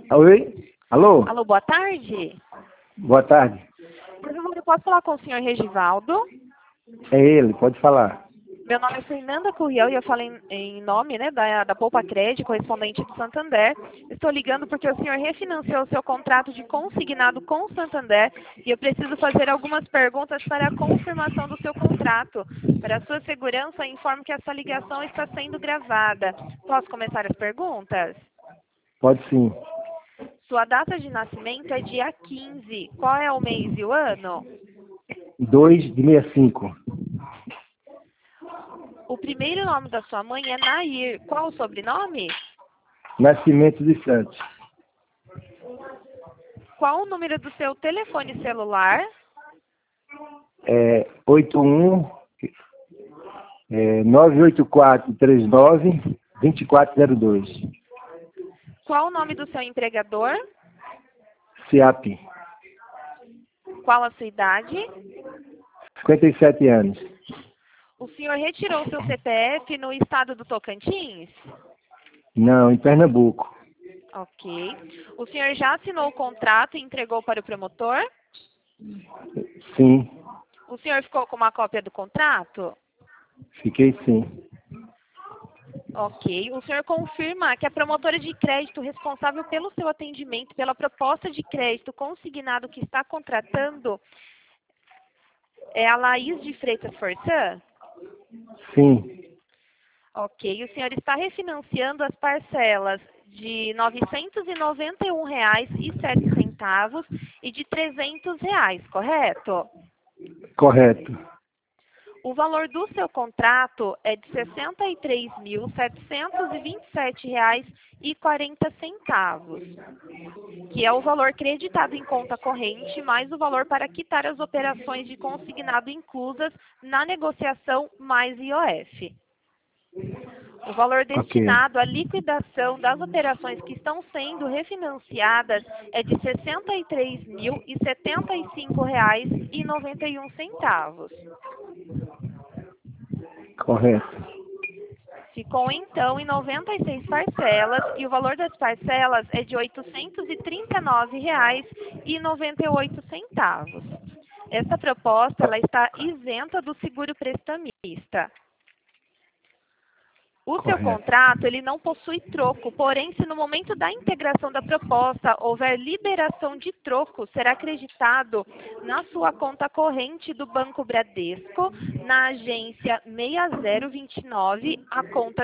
Oi? Alô? Alô, boa tarde. Boa tarde. Por favor, eu posso falar com o senhor Regivaldo? É ele, pode falar. Meu nome é Fernanda Curriel e eu falo em nome, né, da Poupa Crédito, correspondente do Santander. Estou ligando porque o senhor refinanciou o seu contrato de consignado com o Santander e eu preciso fazer algumas perguntas para a confirmação do seu contrato. Para a sua segurança, informo que essa ligação está sendo gravada. Posso começar as perguntas? Pode sim. Sua data de nascimento é dia 15. Qual é o mês e o ano? 2 de 65. O primeiro nome da sua mãe é Nair. Qual o sobrenome? Nascimento de Santos. Qual o número do seu telefone celular? 81 98439 2402. Qual o nome do seu empregador? CIAP. Qual a sua idade? 57 anos. O senhor retirou seu CPF no estado do Tocantins? Não, em Pernambuco. Ok. O senhor já assinou o contrato e entregou para o promotor? Sim, O senhor ficou com uma cópia do contrato? fiquei sim. Ok. O senhor confirma que a promotora de crédito responsável pelo seu atendimento, pela proposta de crédito consignado que está contratando, é a Laís de Freitas Forçã? Sim, Ok. O senhor está refinanciando as parcelas de R$ 991,07 e de R$ 300, correto? correto. O valor do seu contrato é de R$ 63.727,40, que é o valor creditado em conta corrente, mais o valor para quitar as operações de consignado inclusas na negociação mais IOF. O valor destinado à liquidação das operações que estão sendo refinanciadas é de R$ 63.075,91. Correto. Ficou então em 96 parcelas e o valor das parcelas é de R$ 839,98. Essa proposta ela está isenta do seguro prestamista. O seu Correto. contrato ele não possui troco, porém, se no momento da integração da proposta houver liberação de troco, será acreditado na sua conta corrente do Banco Bradesco, na agência 6029, a conta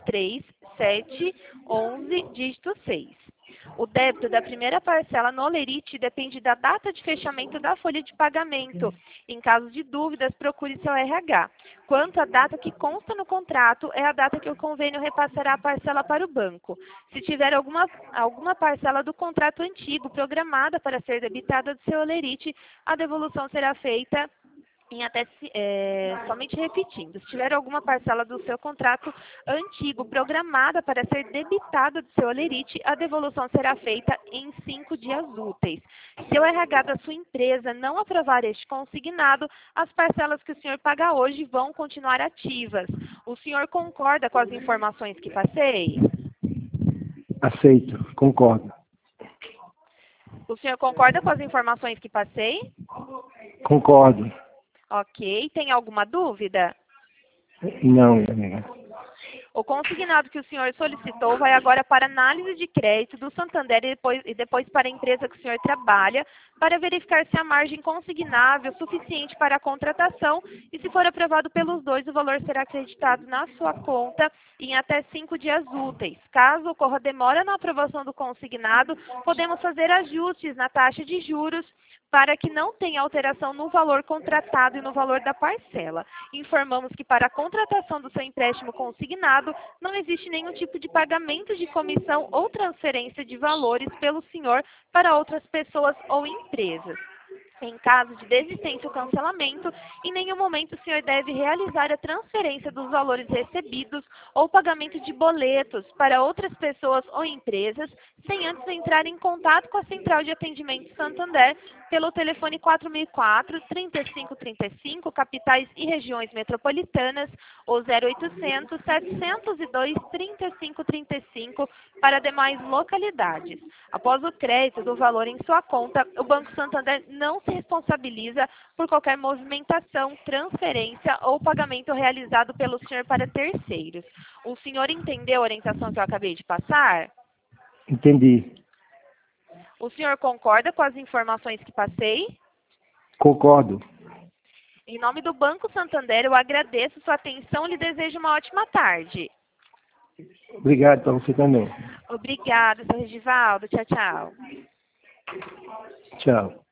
23711, dígito 6. O débito da primeira parcela no Olerite depende da data de fechamento da folha de pagamento. Em caso de dúvidas, procure seu RH. Quanto à data que consta no contrato, é a data que o convênio repassará a parcela para o banco. Se tiver alguma parcela do contrato antigo programada para ser debitada do seu Olerite, a devolução será feita somente repetindo, se tiver alguma parcela do seu contrato antigo programada para ser debitada do seu Olerite, a devolução será feita em 5 dias úteis. Se o RH da sua empresa não aprovar este consignado, as parcelas que o senhor paga hoje vão continuar ativas. O senhor concorda com as informações que passei? Aceito, concordo. O senhor concorda com as informações que passei? Concordo. Ok. Tem alguma dúvida? Não, amiga. O consignado que o senhor solicitou vai agora para análise de crédito do Santander e depois para a empresa que o senhor trabalha, para verificar se a margem consignável é suficiente para a contratação e, se for aprovado pelos dois, o valor será acreditado na sua conta em até 5 dias úteis. Caso ocorra demora na aprovação do consignado, podemos fazer ajustes na taxa de juros para que não tenha alteração no valor contratado e no valor da parcela. Informamos que para a contratação do seu empréstimo consignado, não existe nenhum tipo de pagamento de comissão ou transferência de valores pelo senhor para outras pessoas ou empresas. Em caso de desistência ou cancelamento, em nenhum momento o senhor deve realizar a transferência dos valores recebidos ou pagamento de boletos para outras pessoas ou empresas, sem antes entrar em contato com a Central de Atendimento Santander pelo telefone 4004-3535, capitais e regiões metropolitanas, ou 0800-702-3535 para demais localidades. Após o crédito do valor em sua conta, o Banco Santander não se responsabiliza por qualquer movimentação, transferência ou pagamento realizado pelo senhor para terceiros. O senhor entendeu a orientação que eu acabei de passar? Entendi. O senhor concorda com as informações que passei? Concordo. Em nome do Banco Santander, eu agradeço sua atenção e lhe desejo uma ótima tarde. Obrigado para você também. Obrigada, Sr. Regivaldo. Tchau, tchau. Tchau.